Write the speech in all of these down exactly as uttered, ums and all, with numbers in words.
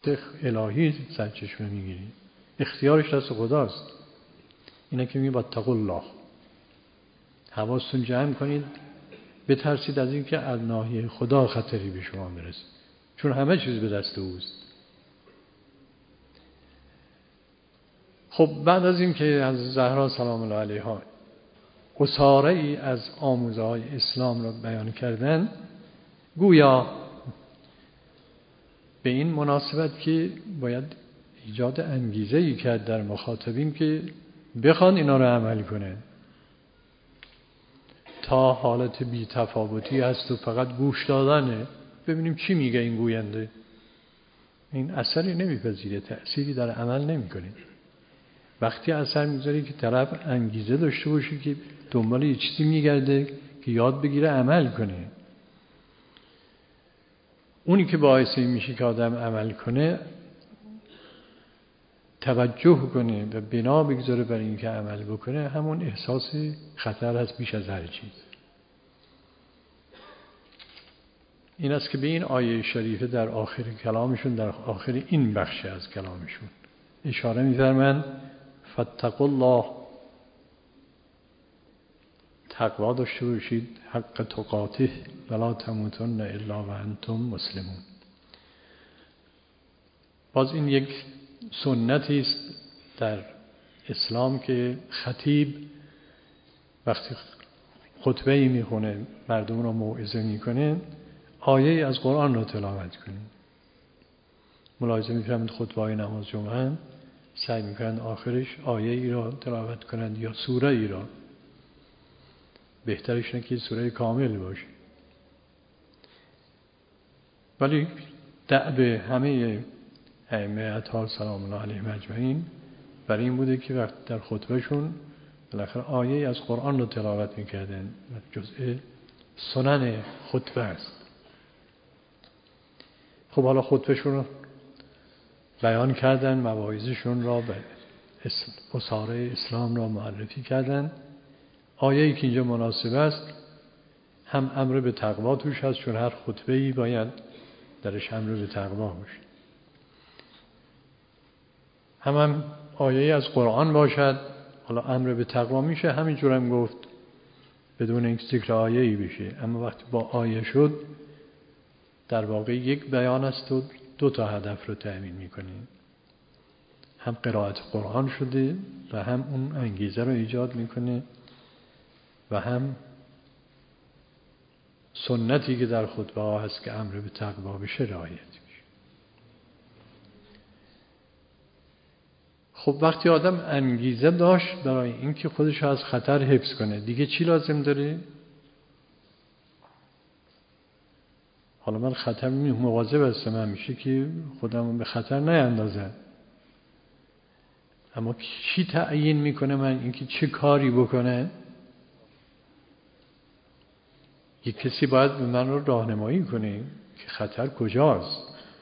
الهی سرچشمه میگیری، اختیارش دست خداست. اینه که میگه واتقوا الله، حواستون جمع کنید، بترسید از این که از ناحیه خدا خطری به شما برسه، چون همه چیز به دست اوست. خب بعد از این که از زهرا سلام الله علیها قصاره ای از آموزه های اسلام را بیان کردن، گویا به این مناسبت که باید ایجاد انگیزه ای کرد در مخاطبین که بخوان اینا رو عمل کنه. تا حالت بی تفاوتی هست و فقط گوش دادنه، ببینیم چی میگه این گوینده، این اثری نمیپذیره، تأثیری در عمل نمیکنه. وقتی اثر میذاره که طرف انگیزه داشته باشه که دنبال یه چیزی میگرده که یاد بگیره عمل کنه. اونی که باعث این میشه که آدم عمل کنه، توجه کنه و بنا بگذاره برای این که عمل بکنه، همون احساس خطر هست بیش از هر چیز. این است که به این آیه شریفه در آخر کلامشون، در آخر این بخش از کلامشون اشاره می‌فرمایند فاتقوا الله، تقوا داشته باشید، حق تقاته ولا تموتن الا وانتم مسلمون. باز این یک سنتی است در اسلام که خطیب وقتی خطبه‌ای میخونه، مردم رو موعظه میکنه، آیه از قرآن رو تلاوت کنه. ملاحظه می‌فرمایید خطبه‌های نماز جمعه سعی میکنند آخرش آیه ای را تلاوت کنند یا سوره ای را. بهترش اینه که سوره کامل باشه. ولی دأب همه ائمه اطهار سلام الله علیهم اجمعین برای این بوده که وقت در خطبهشون بالاخره آیه از قرآن رو تلاوت میکردن، جزء سنن خطبه است. خب حالا خطبهشون رو بیان کردن، مواعظشون را به اساره اسلام را معرفی کردن. آیه‌ای که اینجا مناسب است هم امر به تقوا توش هست، چون هر خطبه‌ای باید درش امر به تقوا باشه. هم هم آیه‌ای از قرآن باشد، حالا امر به تقوا میشه همینجور هم گفت بدون اینکه ذکر آیه‌ای بشه. اما وقتی با آیه شد در واقع یک بیان است و دو تا هدف رو تأمین میکنه. هم قرائت قرآن شده و هم اون انگیزه رو ایجاد میکنه و هم سنتی که در خطبه ها هست که امر به تقوا بشه رعایت میشه. خب وقتی آدم انگیزه داشت برای اینکه خودش از خطر حفظ کنه، دیگه چی لازم داره؟ حالا من خطر مواظب هستم همیشه که خودم به خطر نیندازم، اما چی تعیین میکنه من اینکه چه کاری بکنه؟ یک کسی باید به من رو راهنمایی کنه که خطر کجاست.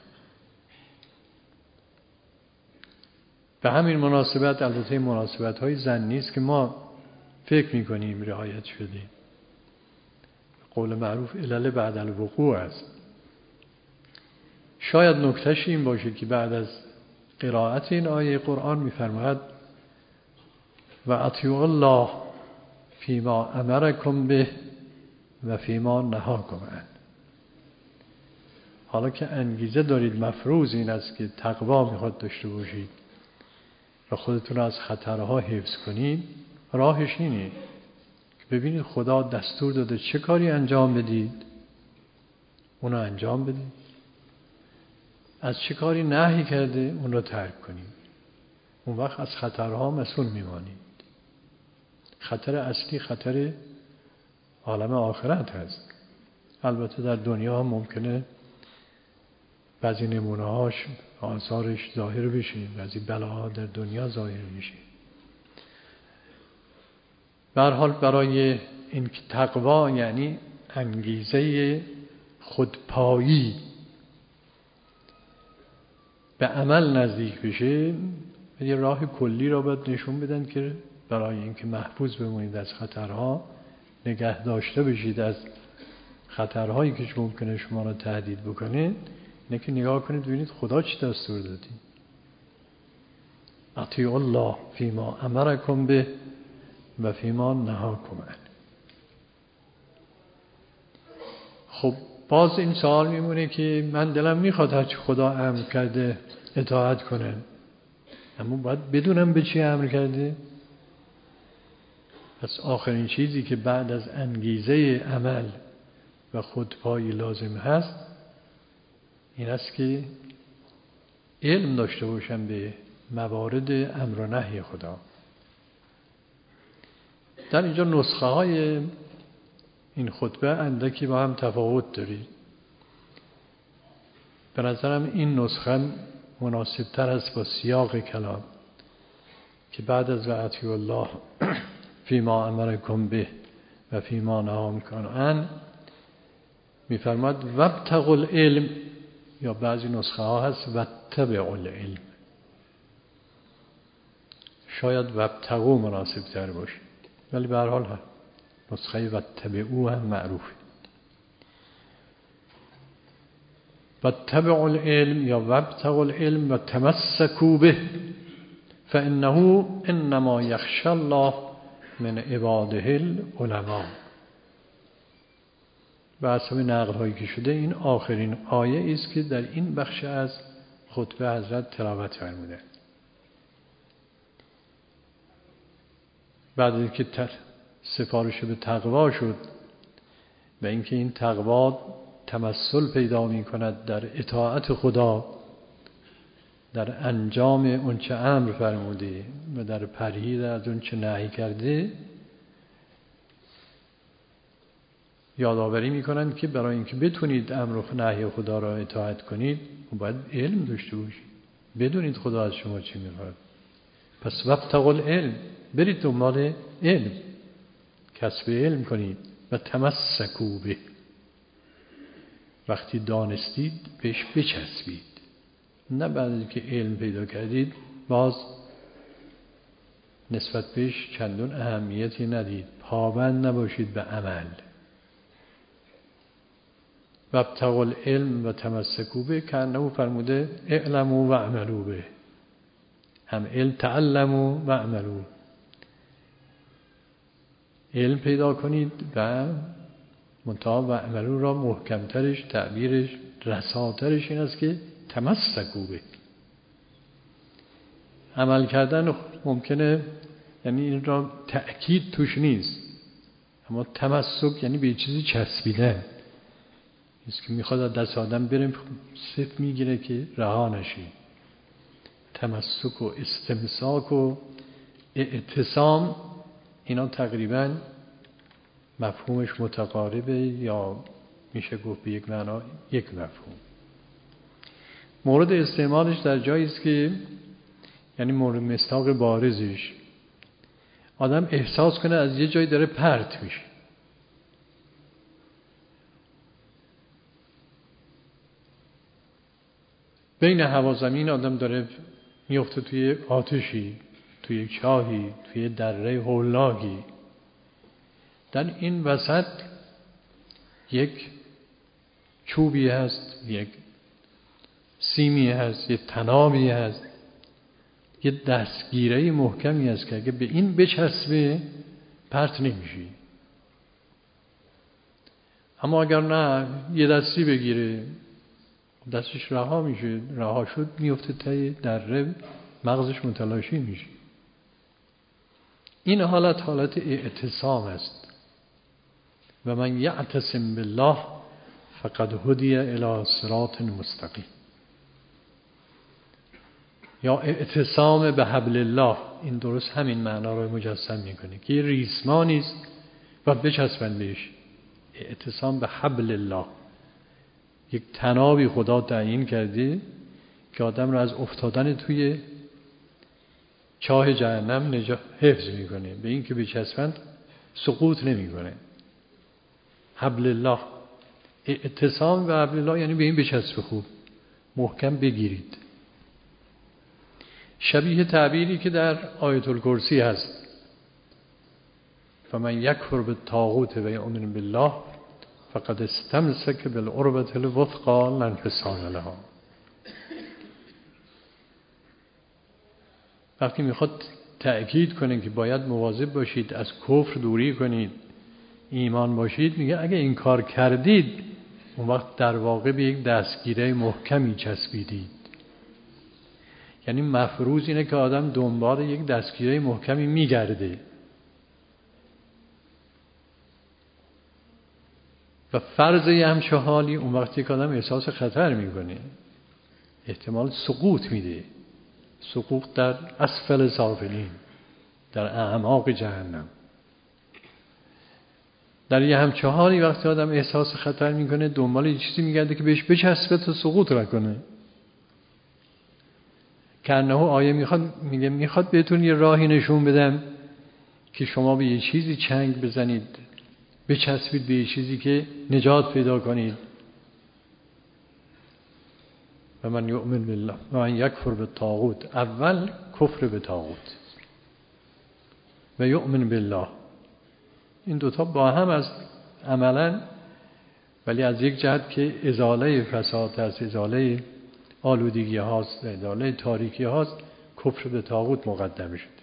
به همین مناسبت، البته مناسبت های ظنی است که ما فکر میکنیم رعایت شده، قول معروف علل بعد الوقوع است. شاید نکتهش این باشه که بعد از قرائت این آیه قرآن میفرماید و اطیعوا الله فیما امرکم به و فیما نهاکم عنه. حالا که انگیزه دارید، مفروض این است که تقوا میخواد داشته باشید و خودتون از خطرها حفظ کنید، راهش اینه که ببینید خدا دستور داده چه کاری انجام بدید، اونو انجام بدید. از چه کاری نهی کرده اون رو ترک کنید. اون وقت از خطرها مسئول میمانید. خطر اصلی خطر عالم آخرت هست. البته در دنیا هم ممکنه بعضی نمونه‌هاش آثارش ظاهر بشه، بعضی بلاها در دنیا ظاهر میشه. به هر حال برای این تقوا یعنی انگیزه خودپایی به عمل نزدیک بشه، یه راه کلی را باید نشون بدن که برای اینکه محفوظ بمونید از خطرها، نگه داشته بشید از خطرهایی که ممکنه شما را تهدید بکنه، اینه که نگاه کنید ببینید خدا چی دستور دادی. اطیعوا الله فیما امرکم به و فیما نهاکم عنه. خب باز این سوال میمونه که من دلم میخواد هرچی خدا امر کرده اطاعت کنه، اما باید بدونم به چی امر کرده. پس آخرین چیزی که بعد از انگیزه عمل و خودپایی لازم هست این است که علم داشته باشم به موارد امر و نهی خدا. در اینجا نسخه های این خطبه اندکی با هم تفاوت دارید. به نظرم این نسخه مناسب تر است با سیاق کلام که بعد از و اطیعوا الله فیما امرکم به و فیما نهاکم عنه میفرماد وابتغوا العلم، یا بعضی نسخه ها هست واتبعوا العلم. شاید وابتغوا مناسب تر باشه، ولی به هر حال هم نسخه واتبعوا هم معروفه. واتبعوا العلم یا وابتغوا العلم و تمسکوا به فانه انما یخشی الله من عباده العلماء. و از همین نقل هایی که شده این آخرین آیه است که در این بخش از خطبه حضرت تلاوت فرموده. بعد از اینکه سفارش به تقوا شد و اینکه این تقوا تمثل پیدا می کند در اطاعت خدا، در انجام اون چه امر فرموده و در پرهیز از اون چه نهی کرده، یادآوری میکنند که برای اینکه بتونید امر و نهی خدا را اطاعت کنید باید علم داشته باشید، بدونید خدا از شما چی میخواد. پس وابتغوا العلم، برید دنبال علم، کسب علم کنید و تمسکوا به، وقتی دانستید بهش بچسبید، نه بعد از که علم پیدا کردید باز نسبت بهش چندان اهمیتی ندید، پابند نباشید به عمل. وابتغوا العلم و تمسکوا به که انه فرموده اعلموا و اعملوا به، هم علم تعلموا و اعملوا، علم پیدا کنید و منتها و اعملوا را محکمترش، تعبیرش، رساترش این است که تمسکوا به. عمل کردن ممکنه یعنی این را تأکید توش نیست، اما تمسک یعنی به چیزی چسبیدن، است که میخواد از دست آدم بریم صف میگیره که رها نشی. تمسک و استمساک و اعتصام اینا تقریبا مفهومش متقاربه یا میشه گفت به یک معنا یک مفهوم. مورد استعمالش در جایی است که یعنی مورد مصداق بارزش آدم احساس کنه از یه جایی داره پرت میشه. بین هوا زمین آدم داره میفته توی آتشی، توی چاهی، توی دره هولناکی. در این وسط یک چوبی هست، یک سیمی هست، یک تنابی هست، یک دستگیره محکمی هست که اگه به این بچسبه پرت نمیشی. اما اگر نه یه دستی بگیره دستش رها میشه، رها شد میفته تای دره، مغزش متلاشی میشه. این حالت حالت اعتصام است. و من یعتصم بالله فقد هدی الی صراط مستقیم، یا اعتصام به حبل الله. این درست همین معنا رو مجسم میکنه که یه ریسمانی است و بچسبن بهش. اعتصام به حبل الله، یک تنابی خدا تعیین کرده که آدم رو از افتادن توی چاه جهنم نجات حفظ میکنه، به این که بچسبند سقوط نمیکنه. حبل الله، اعتصام به حبل الله یعنی به این بچسب، خوب محکم بگیرید. شبیه تعبیری که در آیت الکرسی هست، فمن یکفر بالطاغوت و یؤمن بالله فقد استمسک بالعروة الوثقی لا انفصام لها. وقتی میخواد تأکید کنه که باید مواظب باشید، از کفر دوری کنید، ایمان باشید، میگه اگه این کار کردید اون وقت در واقع به یک دستگیره محکمی چسبیدید. یعنی مفروض اینه که آدم دنبال یک دستگیره محکمی میگرده و فرض یه همچه حالی اون وقتی که آدم احساس خطر میکنه، احتمال سقوط میده، سقوط در اسفل سافلین، در اعماق جهنم. در یه همچه حالی وقتی آدم احساس خطر میکنه دنبال یه چیزی میگرده که بهش بچسبه تا سقوط نکنه. کنه آیه میخواد میگه میخواد بهتون یه راهی نشون بدم که شما به یه چیزی چنگ بزنید، بچسبید به یه چیزی که نجات پیدا کنید. و من یؤمن بالله و من یکفر بالطاغوت، اول کفر به طاغوت و یؤمن بالله، این دوتا با هم از عملا، ولی از یک جهت که ازاله فساد هست، ازاله آلودگی هاست، ازاله تاریکی هاست، کفر به طاغوت مقدم شد.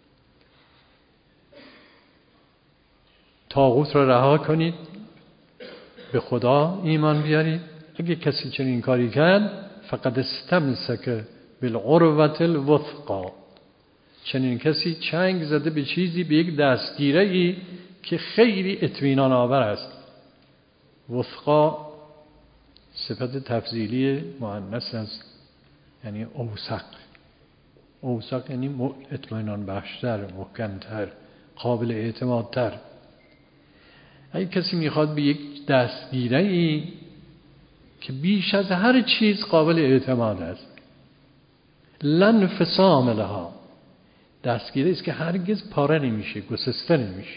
طاغوت را رها کنید، به خدا ایمان بیارید. اگه کسی چنین کاری کرد فقد استمسک بالعروة الوثقی، چنین کسی چنگ زده به چیزی، به یک دستگیره ای که خیلی اطمینان آور است. وثقا صفت تفضیلی مؤنث است، یعنی اوثق. اوثق یعنی اطمینان بخشتر، محکمتر، قابل اعتمادتر. اگه کسی میخواد به یک دستگیره ای که بیش از هر چیز قابل اعتماد است، لا انفصام لها، دستگیره است که هرگز پاره نمیشه، گسسته نمیشه.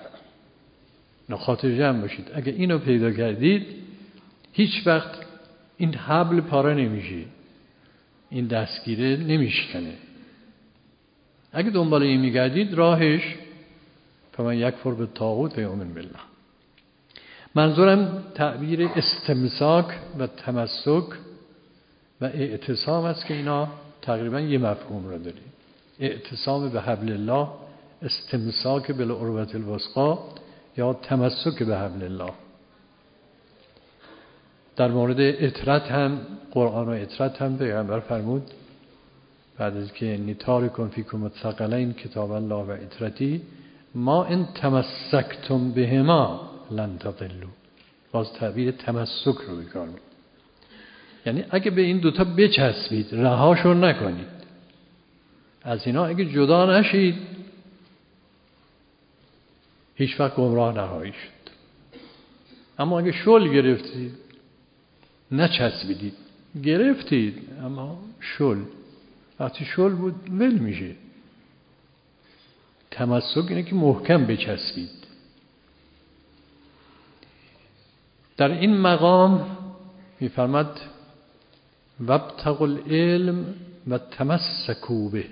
خاطر جمع باشید، اگه اینو پیدا کردید هیچ وقت این حبل پاره نمیشه، این دستگیره نمیشکنه. اگه دنبال این میگردید راهش فمن یکفر بالطاغوت و یؤمن بالله. منظورم تعبیر استمساک و تمسک و اعتصام است که اینا تقریبا یه مفهوم را داره. اعتصام به حبل الله، استمساک بالعروة الوثقی یا تمسک به حبل الله. در مورد عترت هم، قرآن و عترت هم پیغمبر فرمود بعد از که نتارکم فیکم الثقلین کتاب الله و عترتی، ما ان تمسکتم بهما لن تضلوا. باز تعبیر تمسک رو بکار می‌کنه، یعنی اگه به این دوتا بچسبید، رهاشون نکنید، از اینا اگه جدا نشید هیچ وقت گمراه نخواهید شد. اما اگه شل گرفتید، نچسبیدید، گرفتید اما شل، وقتی شل بود ول میشه. تمسک اینه که محکم بچسبید. در این مقام میفرماد وابتغوا العلم و تمسکوا به،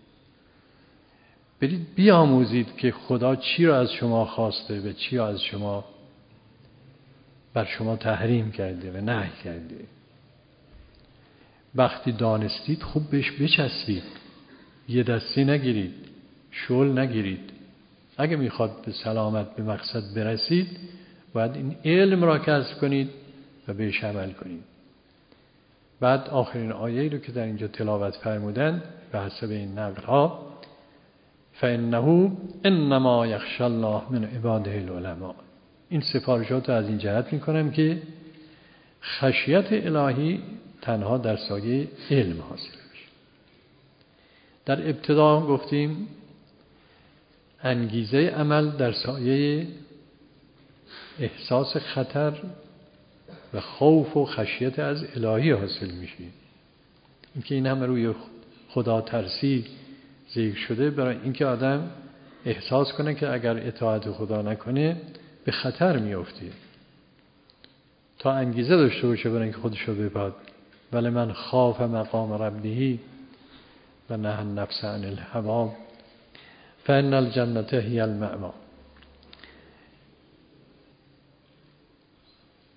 برید بیاموزید که خدا چی را از شما خواسته و چی را از شما بر شما تحریم کرده و نهی کرده. وقتی دانستید خوب بهش بچسبید، یه دستی نگیرید، شل نگیرید. اگه میخواد به سلامت به مقصد برسید باید این علم را کسب کنید و بهش عمل کنید. بعد آخرین آیه‌ای رو که در اینجا تلاوت فرمودن به حسب این نقل ها، فإنه انما یخشی الله من عباده العلماء. این سفارشات رو از این جهت میکنم که خشیت الهی تنها در سایه علم حاصل میشه. در ابتدا گفتیم انگیزه عمل در سایه احساس خطر و خوف و خشیت از الهی حاصل میشه. اینکه این همه روی خدا ترسی ذکر شده برای اینکه آدم احساس کنه که اگر اطاعت خدا نکنه به خطر میفته، تا انگیزه داشته باشه برای اینکه خودشو بباد. ولی من خاف مقام ربه و نهى النفس عن الهوى فإن الجنة هي المأوى.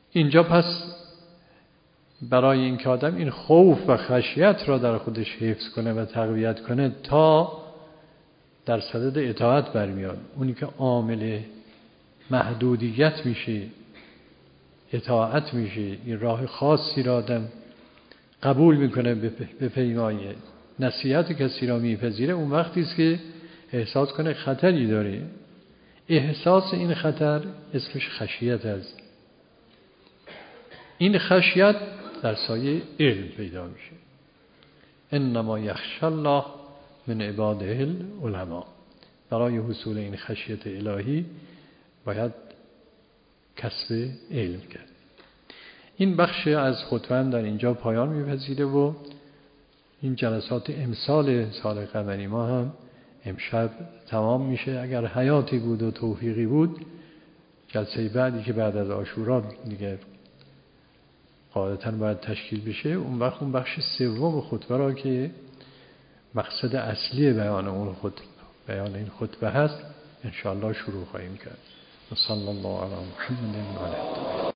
اینجا پس برای اینکه آدم این خوف و خشیت را در خودش حفظ کنه و تقویت کنه تا در صدد اطاعت برمیاد. اونی که عامل محدودیت میشه، اطاعت میشه، این راه خاصی را آدم قبول میکنه به پیمایه، نصیحت کسی را میپذیره، اون وقتی است که احساس کنه خطری داره. احساس این خطر اسمش خشیت است. این خشیت در سایه علم پیدا میشه. انما یخشی الله من عباده العلماء. برای حصول این خشیت الهی باید کسب علم کرد. این بخش از خطبه در اینجا پایان میپذیره و این جلسات امسال سال قمری ما هم امشب تمام میشه. اگر حیاتی بود و توفیقی بود جلسه بعدی که بعد از عاشورا دیگه قاعدتاً باید تشکیل بشه، اون وقت اون بخش سوم خطبه را که مقصد اصلی بیان اون خطبه بیان این خطبه هست انشاءالله شروع خواهیم کرد. صلی الله علی محمد و علی